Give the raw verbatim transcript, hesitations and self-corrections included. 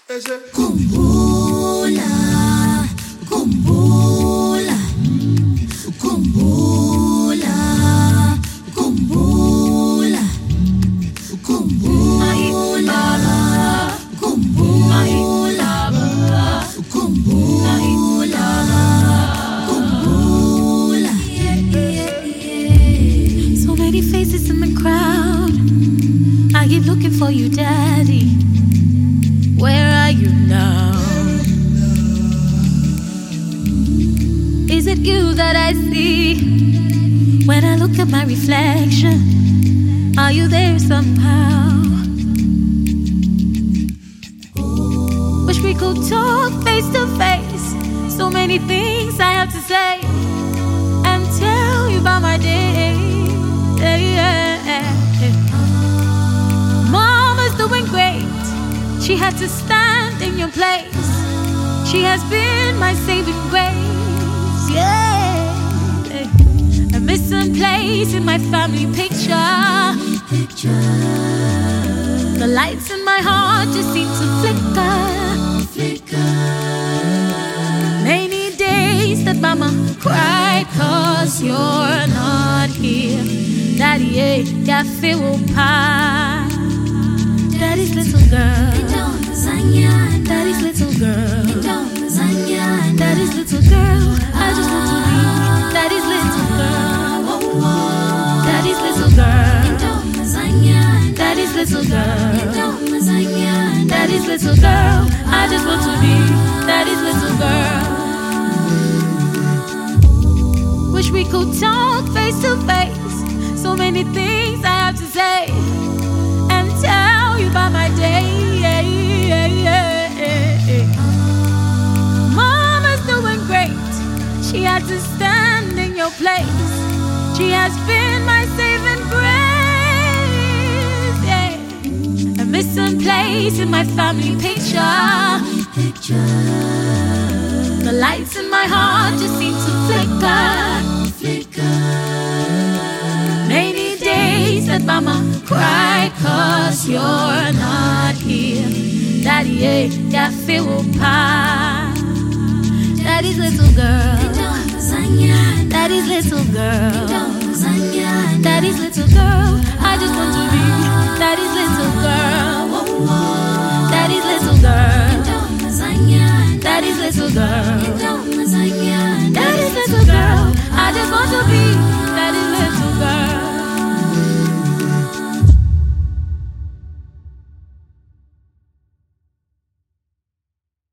Kumbula, kumbula, kumbula, kumbula, kumbula, kumbula, kumbula, kumbula. So many faces in the crowd. I keep looking for you, Daddy. Where are you now? Is it you that I see when I look at my reflection? Are you there somehow? Wish we could talk face to face. So many things I have to say and tell you about my day. Mama's doing great. She had to stand in your place. She has been my saving grace. Yeah, a missing place in my family picture. The lights in my heart just seem to flicker. Many days that Mama cried 'cause you're not here. Daddy, yeah, yeah, feel pie. Daddy's little girl. Daddy's little girl. Daddy's little girl. I just want to be Daddy's little girl. Daddy's little girl. Daddy's little girl. Daddy's little girl. I just want to be Daddy's little girl. Wish we could talk face to face. So many things I have to say and tell you about my day. Mama's doing great. She had to stand in your place. She has been my saving grace. Yeah. A missing place in my family picture. The lights in my heart just seem to flicker. Many days that Mama cried 'cause you're not here. Daddy, yeah, yeah, feel pie. Daddy's little girl. Daddy's little girl. Daddy's little girl. I just want to be Daddy's little girl. Daddy's little girl. Daddy's little girl. Daddy's little girl. I just want to be